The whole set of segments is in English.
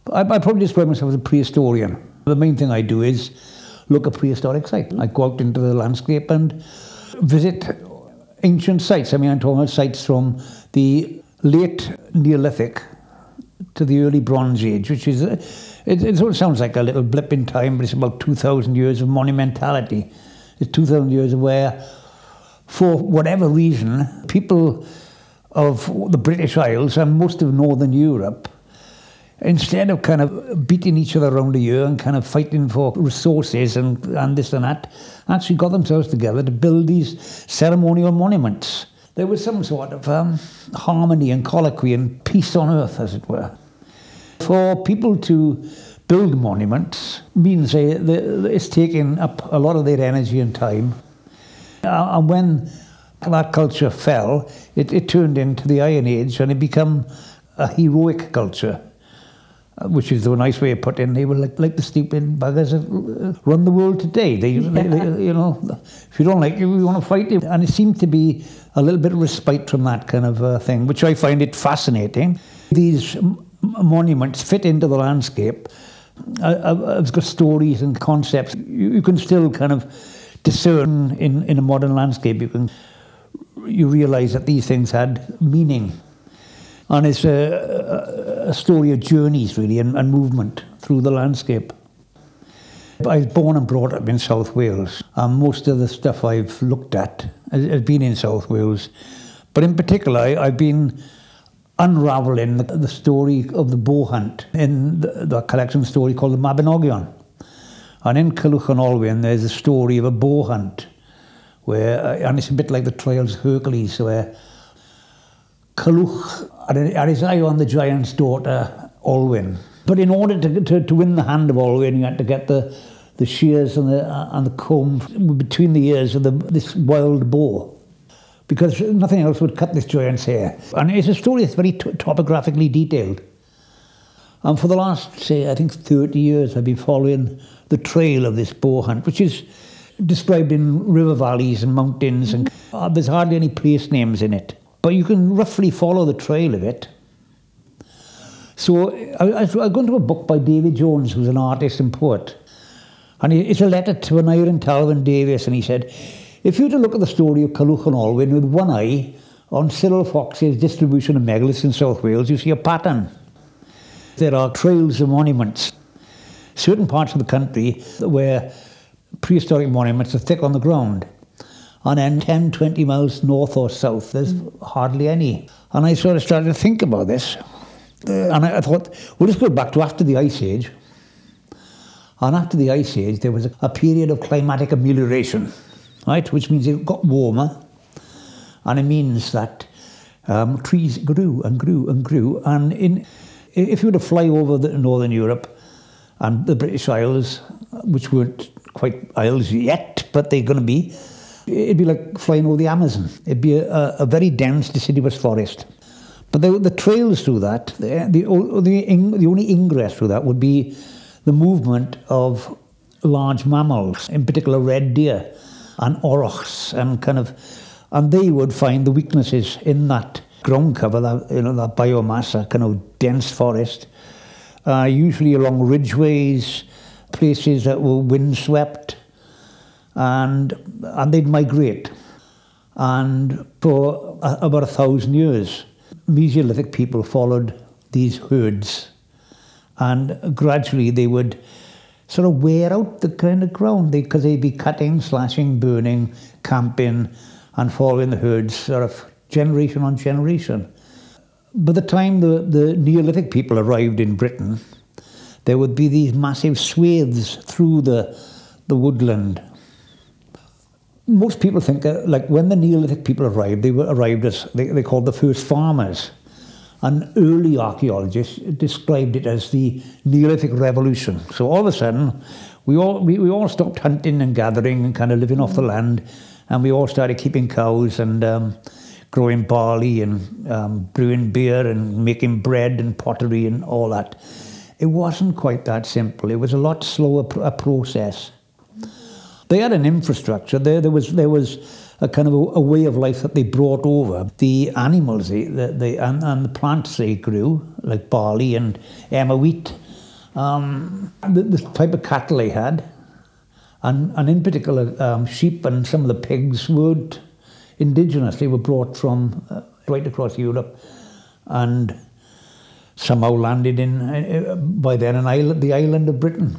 I probably describe myself as a prehistorian. The main thing I do is look at prehistoric sites. I go out into the landscape and visit ancient sites. I mean, I'm talking about sites from the late Neolithic to the early Bronze Age, which is, it sort of sounds like a little blip in time, but it's about 2,000 years of monumentality. It's 2,000 years where, for whatever reason, people of the British Isles and most of Northern Europe, instead of kind of beating each other around the ear and kind of fighting for resources and this and that, actually got themselves together to build these ceremonial monuments. There was some sort of harmony and colloquy and peace on earth, as it were. For people to build monuments means it's taking up a lot of their energy and time. And when that culture fell, it turned into the Iron Age and it became a heroic culture, which is the nice way of putting it. They were like the stupid buggers that run the world today. They, you know, if you don't like it, we want to fight you. And it seemed to be a little bit of respite from that kind of thing, which I find it fascinating. These monuments fit into the landscape. It's got stories and concepts. You can still kind of discern in a modern landscape. You realise that these things had meaning. And it's a story of journeys, really, and movement through the landscape. I was born and brought up in South Wales, and most of the stuff I've looked at has been in South Wales. But in particular, I've been unravelling the story of the bow hunt in the collection story called the Mabinogion. And in Culhwch and Olwen, there's a story of a bow hunt, and it's a bit like the Trials of Hercules, where Culhwch had his eye on the giant's daughter, Olwen. But in order to win the hand of Olwen, you had to get the shears and the comb between the ears of this wild boar, because nothing else would cut this giant's hair. And it's a story that's very topographically detailed. And for the last, say, I think 30 years, I've been following the trail of this boar hunt, which is described in river valleys and mountains, and there's hardly any place names in it. But you can roughly follow the trail of it. So I've gone to a book by David Jones, who's an artist and poet. And it's a letter to Aneurin Talvin Davies, and he said, if you were to look at the story of Culhwch and Olwen with one eye on Cyril Fox's distribution of megaliths in South Wales, you see a pattern. There are trails and monuments. Certain parts of the country where prehistoric monuments are thick on the ground. And then 10, 20 miles north or south, there's hardly any. And I sort of started to think about this. And I thought, well, let's go back to after the Ice Age. And after the Ice Age, there was a period of climatic amelioration, right? Which means it got warmer. And it means that trees grew and grew and grew. And if you were to fly over Northern Europe and the British Isles, which weren't quite isles yet, but they're going to be, it'd be like flying over the Amazon. It'd be a very dense, deciduous forest. But the trails through that, the only ingress through that would be the movement of large mammals, in particular red deer and aurochs, and they would find the weaknesses in that ground cover, that biomass, that kind of dense forest, usually along ridgeways, places that were windswept. And they'd migrate. And for about 1,000 years, Mesolithic people followed these herds. And gradually they would sort of wear out the kind of ground, because they'd be cutting, slashing, burning, camping, and following the herds sort of generation on generation. By the time the Neolithic people arrived in Britain, there would be these massive swathes through the woodland. Most people think like when the Neolithic people arrived, they arrived as they called the first farmers. And early archaeologists described it as the Neolithic Revolution. So all of a sudden, we all stopped hunting and gathering and kind of living off the land, and we all started keeping cows and growing barley and brewing beer and making bread and pottery and all that. It wasn't quite that simple. It was a lot slower a process. They had an infrastructure. There was a kind of a way of life that they brought over. The animals and the plants they grew, like barley and emmer wheat, The type of cattle they had, and in particular sheep and some of the pigs weren't indigenous. They were brought from right across Europe and somehow landed in, by then, the island of Britain.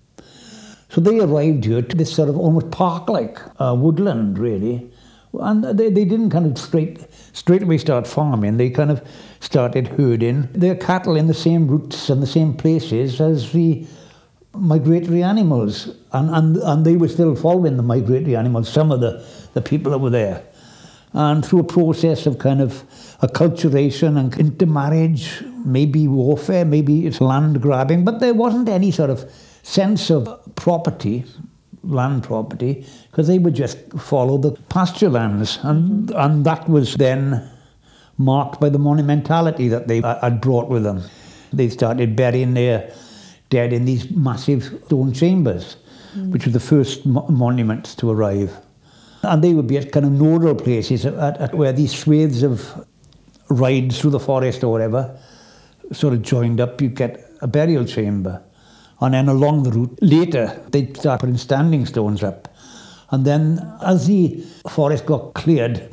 So they arrived here to this sort of almost park-like woodland, really. And they didn't kind of straight away start farming. They kind of started herding their cattle in the same routes and the same places as the migratory animals. And they were still following the migratory animals, some of the people that were there. And through a process of kind of acculturation and intermarriage, maybe warfare, maybe it's land grabbing, but there wasn't any sort of sense of property, land property, because they would just follow the pasture lands. And that was then marked by the monumentality that they had brought with them. They started burying their dead in these massive stone chambers, which were the first monuments to arrive. And they would be at kind of nodal places at where these swathes of rides through the forest or whatever sort of joined up. You'd get a burial chamber. And then along the route, later, they'd start putting standing stones up. And then as the forest got cleared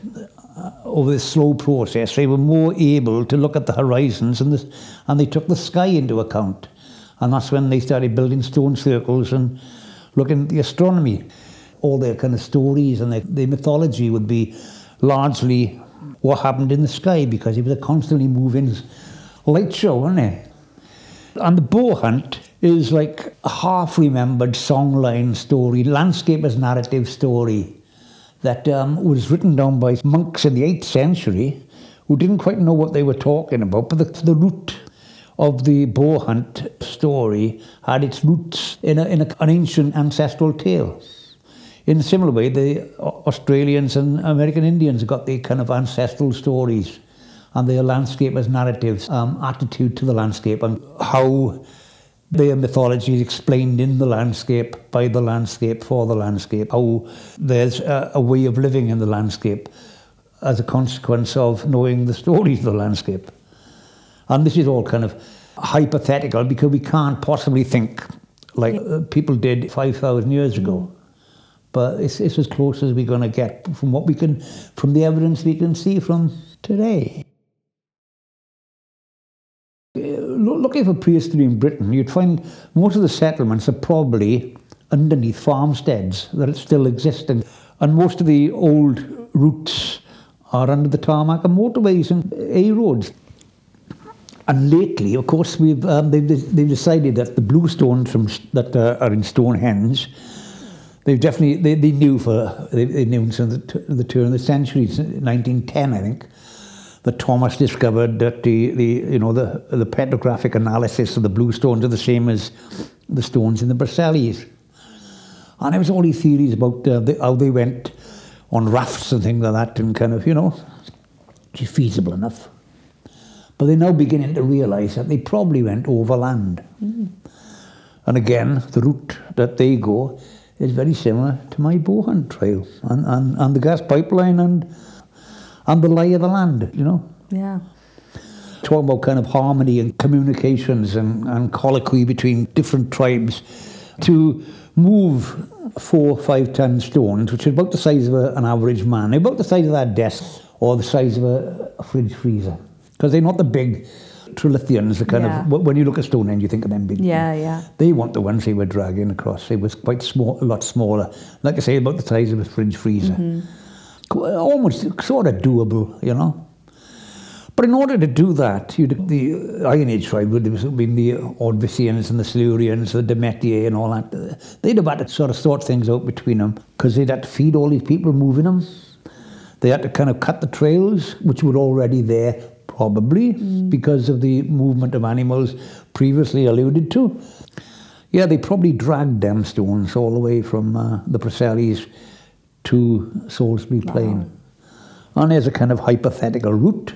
over this slow process, they were more able to look at the horizons and they took the sky into account. And that's when they started building stone circles and looking at the astronomy. All their kind of stories and their mythology would be largely what happened in the sky, because it was a constantly moving light show, wasn't it? And the bow hunt is like a half-remembered songline story, landscaper's narrative story that was written down by monks in the 8th century who didn't quite know what they were talking about, but the root of the bow hunt story had its roots in an ancient ancestral tale. In a similar way, the Australians and American Indians got their kind of ancestral stories and their landscaper's narratives, attitude to the landscape and how their mythology is explained in the landscape, by the landscape, for the landscape, how there's a way of living in the landscape as a consequence of knowing the stories of the landscape. And this is all kind of hypothetical because we can't possibly think like people did 5,000 years ago. But it's as close as we're going to get from from the evidence we can see from today. Looking for prehistory in Britain, you'd find most of the settlements are probably underneath farmsteads that still exist, and most of the old routes are under the tarmac and motorways and A roads. And lately, of course, they've decided that the bluestones that are in Stonehenge, they knew since the turn of the century, 1910, I think, that Thomas discovered that the petrographic analysis of the bluestones are the same as the stones in the Versailles. And there was all these theories about how they went on rafts and things like that, and kind of, which is feasible enough. But they're now beginning to realise that they probably went overland. And again, the route that they go is very similar to my bow hunt trail and the gas pipeline and the lay of the land, Yeah. Talking about kind of harmony and communications and colloquy between different tribes to move 4 5-ton stones, which are about the size of an average man. They're about the size of that desk or the size of a fridge freezer. Because they're not the big Trilithians, the kind of, when you look at Stonehenge, you think of them big. Yeah. They weren't the ones they were dragging across. They was quite small, a lot smaller. Like I say, about the size of a fridge freezer. Almost sort of doable, But in order to do that, the Iron Age tribe would have been the Ordovicians and the Silurians, the Demetiae and all that. They'd have had to sort of sort things out between them because they'd had to feed all these people moving them. They had to kind of cut the trails, which were already there, probably, because of the movement of animals previously alluded to. Yeah, they probably dragged them stones all the way from the Versailles to Salisbury Plain. And there's a kind of hypothetical route.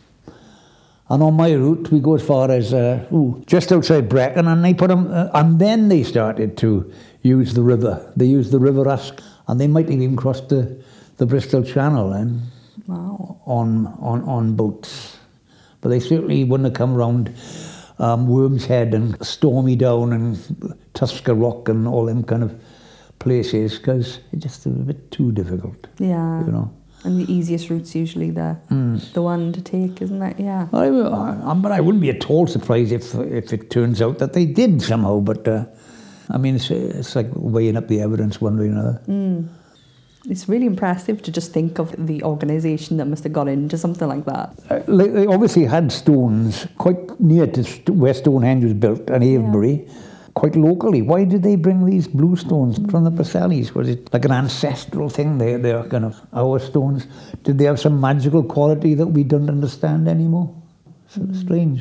And on my route, we go as far as just outside Brecon, and they put them, and then they started to use the river. They used the River Usk, and they might have even crossed the Bristol Channel then on boats. But they certainly wouldn't have come round Worm's Head and Stormy Down and Tusker Rock and all them kind of places, because it's just a bit too difficult. Yeah. You know. And the easiest route's usually the one to take, isn't it? Yeah. But I wouldn't be at all surprised if it turns out that they did somehow. But I mean, it's like weighing up the evidence one way or another. It's really impressive to just think of the organisation that must have got into something like that. They obviously had stones quite near to where Stonehenge was built, and Avebury, quite locally. Why did they bring these blue stones from the Presselis? Was it like an ancestral thing? They're kind of our stones. Did they have some magical quality that we don't understand anymore? So strange.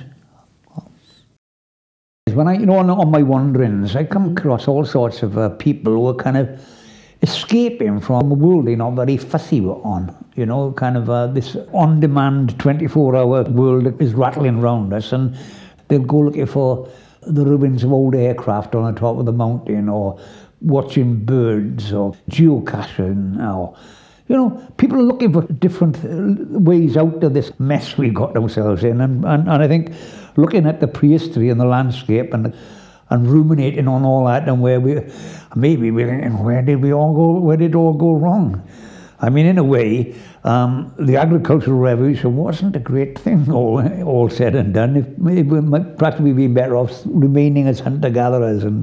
When I, on my wanderings, I come across all sorts of people who are kind of escaping from a world they're not very fussy on. Kind of this on-demand 24-hour world that is rattling around us, and they'll go looking for the ruins of old aircraft on the top of the mountain, or watching birds, or geocaching, or people are looking for different ways out of this mess we got ourselves in, and I think looking at the prehistory and the landscape and ruminating on all that, and where we're thinking, where did it all go wrong? I mean, in a way, the agricultural revolution wasn't a great thing, all said and done. We might practically be better off remaining as hunter-gatherers. And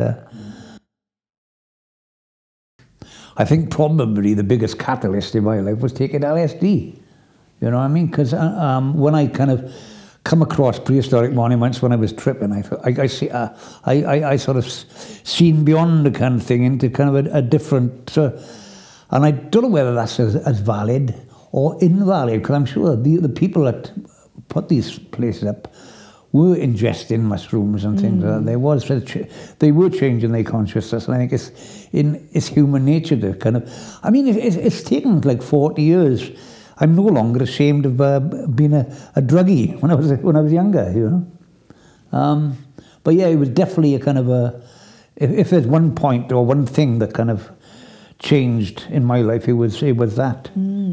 I think probably the biggest catalyst in my life was taking LSD. You know what I mean? Because when I kind of come across prehistoric monuments when I was tripping, I sort of seen beyond the kind of thing into kind of a different... and I don't know whether that's as valid or invalid, because I'm sure the people that put these places up were ingesting mushrooms and things like that. They were changing their consciousness, and I think it's human nature to kind of... I mean, it's taken like 40 years. I'm no longer ashamed of being a druggie when I was younger, But yeah, it was definitely a kind of a... If there's one point or one thing that kind of changed in my life, it was that,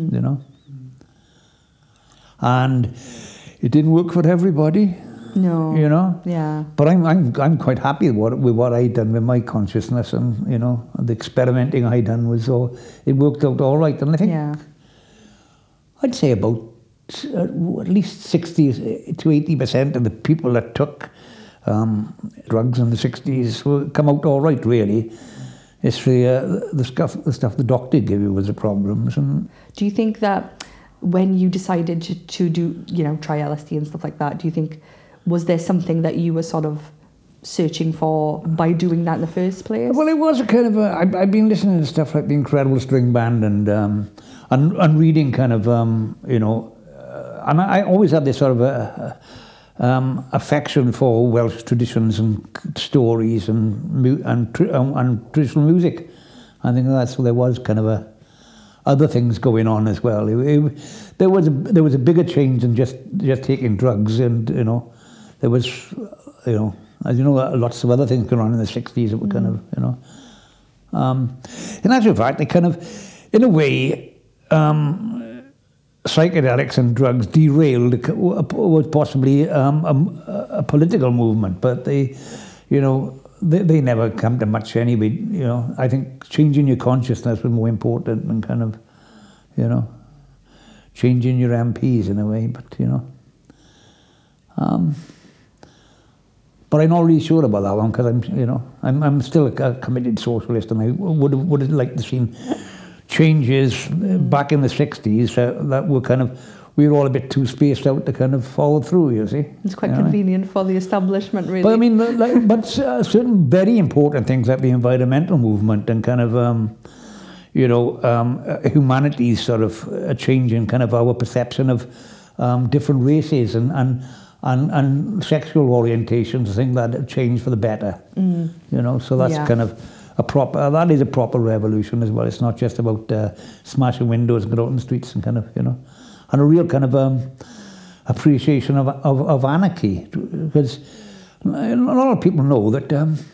And it didn't work for everybody. No. Yeah. But I'm quite happy with what I done with my consciousness, and the experimenting I done it worked out all right. And I think I'd say about at least 60 to 80% of the people that took drugs in the 60s come out all right, really. It's the stuff the doctor gave you was the problems. And do you think that when you decided to do, try LSD and stuff like that, do you think, was there something that you were sort of searching for by doing that in the first place? Well, it was a kind of I've been listening to stuff like the Incredible String Band and reading kind of, and I always had this sort of affection for Welsh traditions and stories and traditional music. I think that's there was kind of other things going on as well. There was a bigger change than just taking drugs, and there was as you know, lots of other things going on in the 60s that were kind of in actual fact, they kind of, in a way, psychedelics and drugs derailed was possibly a political movement, but they never come to much anyway. I think changing your consciousness was more important than kind of, changing your MPs in a way. But but I'm not really sure about that one, because I'm still a committed socialist, and I would have liked to see changes back in the 60s that were kind of, we were all a bit too spaced out to kind of follow through, you see. It's quite convenient for the establishment, really. But I mean, certain very important things like the environmental movement and kind of, humanity's sort of a change in kind of our perception of different races and sexual orientations, I think that changed for the better. So that's kind of that is a proper revolution as well. It's not just about smashing windows and going out in the streets and kind of, and a real kind of appreciation of anarchy, because a lot of people know that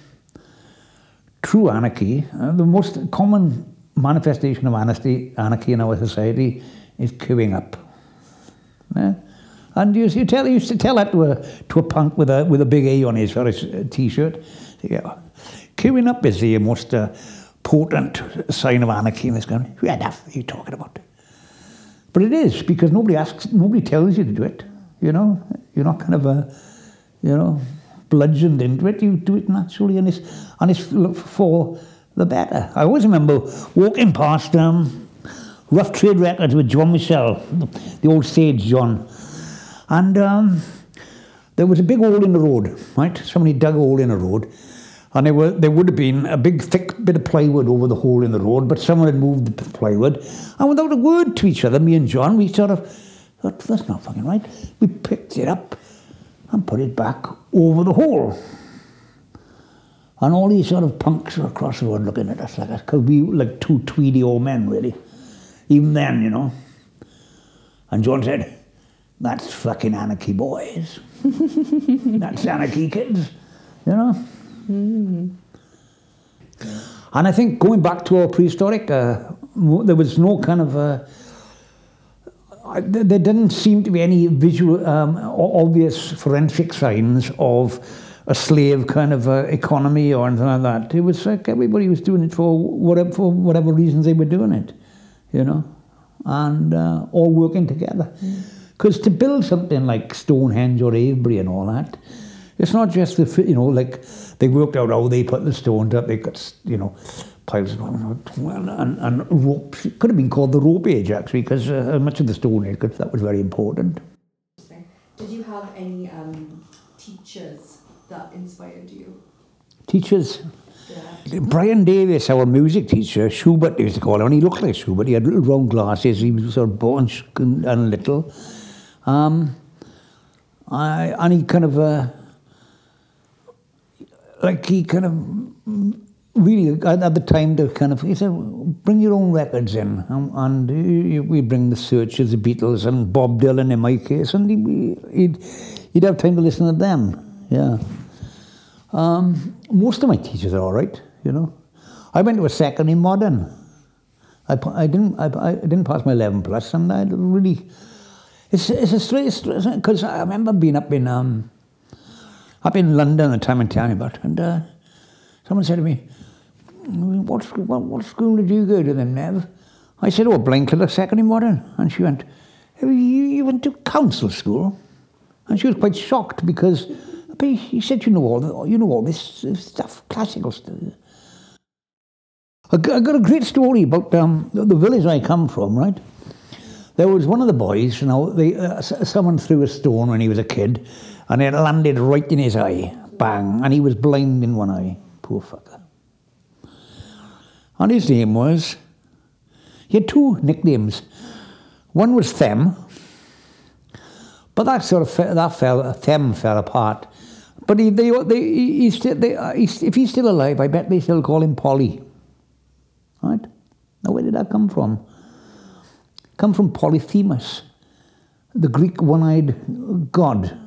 true anarchy, the most common manifestation of anarchy in our society is queuing up. Yeah? And you used to tell that to a punk with a big A on his t-shirt. Yeah. Queuing up is the most potent sign of anarchy in this country. What are you talking about? But it is, because nobody tells you to do it. You know, you're not kind of bludgeoned into it. You do it naturally, and it's for the better. I always remember walking past Rough Trade Records with John Michel, the old sage John, and there was a big hole in the road, right? Somebody dug a hole in the road, and there would have been a big thick bit of plywood over the hole in the road, but someone had moved the plywood, and without a word to each other, me and John, we sort of thought, that's not fucking right. We picked it up and put it back over the hole. And all these sort of punks were across the road looking at us like that, because we were like two tweedy old men, really. Even then, you know. And John said, that's fucking anarchy, boys. That's anarchy, kids, you know. Mm. And I think going back to our prehistoric, there was no kind of... there didn't seem to be any visual, obvious forensic signs of a slave kind of economy or anything like that. It was like everybody was doing it for whatever reasons they were doing it, you know, and all working together. Because to build something like Stonehenge or Avebury and all that, it's not just like they worked out how they put the stones up. They got, piles of and ropes. It could have been called the rope age actually, because much of the Stone Age, that was very important. Did you have any teachers that inspired you? Teachers? Yeah. Brian Davis, our music teacher, Schubert used to call him, and he looked like Schubert. He had little round glasses. He was sort of bought and little. And he kind of, really, at the time, he said, bring your own records in. And we bring the Searchers, the Beatles, and Bob Dylan in my case, and he'd have time to listen to them. Yeah. Most of my teachers are all right, you know. I went to a second in modern. I didn't pass my 11 plus, and I really... It's a straight... Because I remember being up in London at the time I'm telling you about, and someone said to me, what school did you go to then, Nev? I said, Blanket second in modern. And she went, you went to council school? And she was quite shocked because he said, you know all this stuff, classical stuff. I got a great story about the village I come from, right? There was one of the boys, someone threw a stone when he was a kid, and it landed right in his eye, bang, and he was blind in one eye, poor fucker. And his name was, he had two nicknames. One was Them, but that Them fell apart. But if he's still alive, I bet they still call him Polly. Right? Now, where did that come from? Come from Polyphemus, the Greek one-eyed god.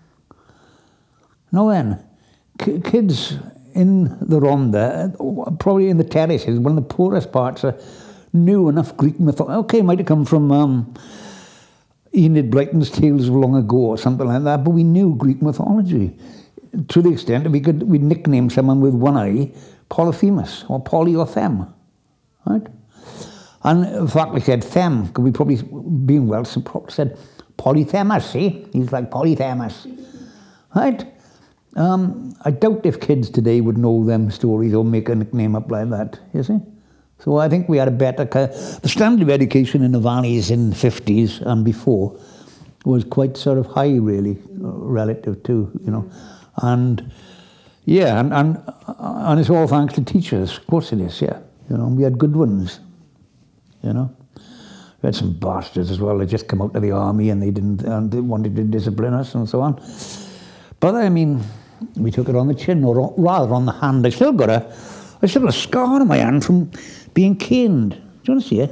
Now then, kids in the Rhondda, probably in the terraces, one of the poorest parts, knew enough Greek mythology. Okay, it might have come from Enid Blyton's Tales of Long Ago or something like that, but we knew Greek mythology to the extent that we'd nickname someone with one eye Polyphemus or Polly or Them, right? And in fact, we said Them, because we probably, being Welsh, said Polyphemus, see? He's like Polyphemus, right? I doubt if kids today would know them stories or make a nickname up like that, you see? So I think we had a better... The standard of education in the valleys in the 50s and before was quite sort of high, really, relative to, you know. And, yeah, and it's all thanks to teachers. Of course it is, yeah. You know, we had good ones, you know. We had some bastards as well. They just come out of the army and they wanted to discipline us and so on. But, I mean, we took it on the chin, or rather on the hand. I still got a scar on my hand from being caned. Do you want to see it?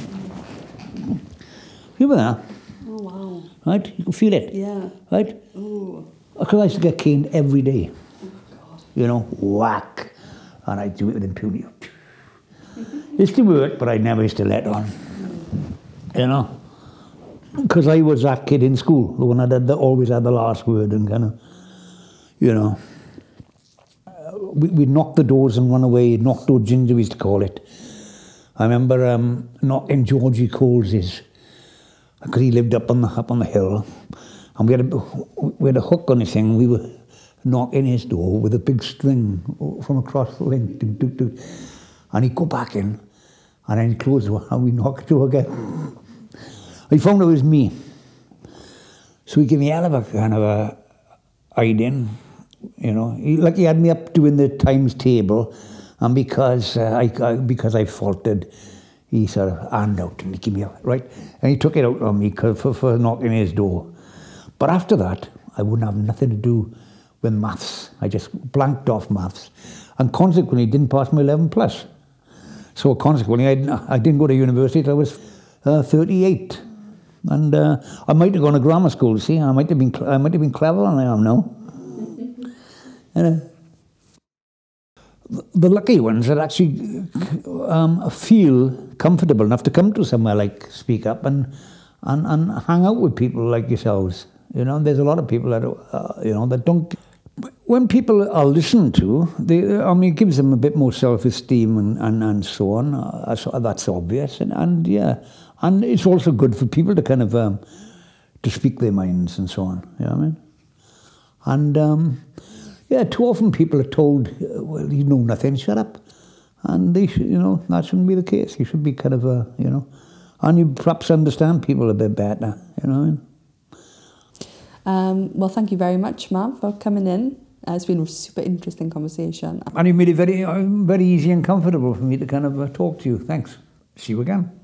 You were there. Oh, wow. Right? You can feel it. Yeah. Right? Oh. Because I used to get caned every day. Oh, God. You know, whack. And I'd do it with impunity. It used to work, but I never used to let on. You know? because I was that kid in school, the one that always had the last word and kind of, you know, we'd knock the doors and run away, knock door ginger, we used to call it. I remember knocking Georgie Coles's, because he lived up on the hill, and we had a hook on his thing. We were knocking his door with a big string from across the link, and he'd go back in, and then he'd close the door, and we knocked the door again. He found it was me, so he gave me a hell of a kind of a hiding, you know. He had me up doing the times table, and because I faltered, he sort of hand out to me, give me a, right, and he took it out on me for knocking his door. But after that, I wouldn't have nothing to do with maths. I just blanked off maths, and consequently didn't pass my 11 plus. So consequently, I didn't go to university until I was 38, and I might have gone to grammar school. See, I might have been cleverer than I am now. And, the lucky ones that actually feel comfortable enough to come to somewhere like Speak Up and hang out with people like yourselves. You know, there's a lot of people that that don't. When people are listened to, it gives them a bit more self-esteem and so on. That's obvious, and it's also good for people to kind of to speak their minds and so on. You know what I mean? And too often people are told, well, you know nothing, shut up. And they should, that shouldn't be the case. You should be kind of, and you perhaps understand people a bit better, you know what I mean? Well, thank you very much, Matt, for coming in. It's been a super interesting conversation. And you made it very, very easy and comfortable for me to kind of talk to you. Thanks. See you again.